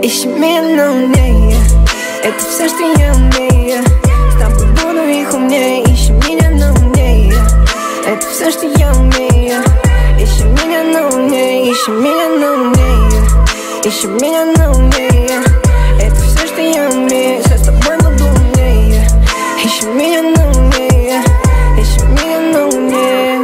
Ищи меня на луне, это все, что я умею. С тобой буду их умнее. Ищи меня на луне, это все, что я умею. Ищи меня на луне, ищи меня на луне, ищи меня на луне. Это все, что я умею. Все с тобой буду умнее. Ищи меня на луне, ищи меня на луне.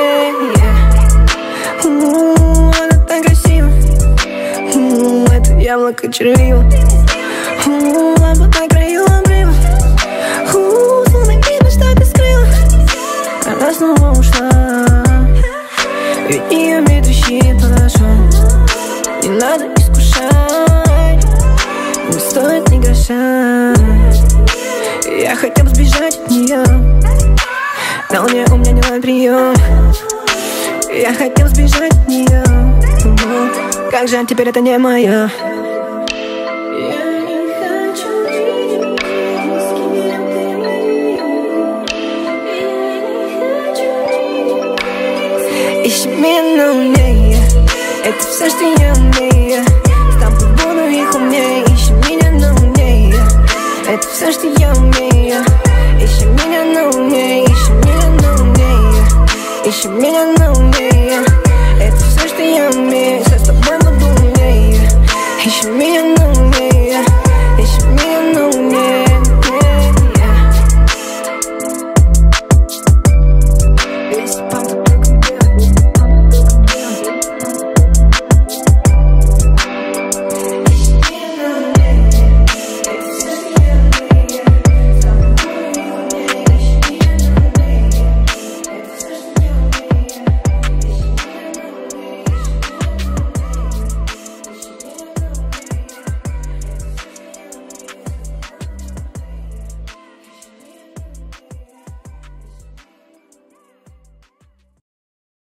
Она так красива, это яблоко червиво. Лампа на краю обрыва. Словно видно, что ты скрыла. Она снова ушла, ведь ее медвежий хорошо. Не надо искушать, не стоит ни гроша. Я хотел сбежать от нее, на луне у меня не ловит прием. Я хотел сбежать от нее, как жаль, теперь это не мое. Ищи меня на луне, это все, что я умею. С тобой буду их умнее. Ищи меня на луне, это все, что я умею. Ищи меня на луне, ищи меня на луне, ищи меня на луне. Это все, что я умею. Все с тобой буду умнее. Ищи меня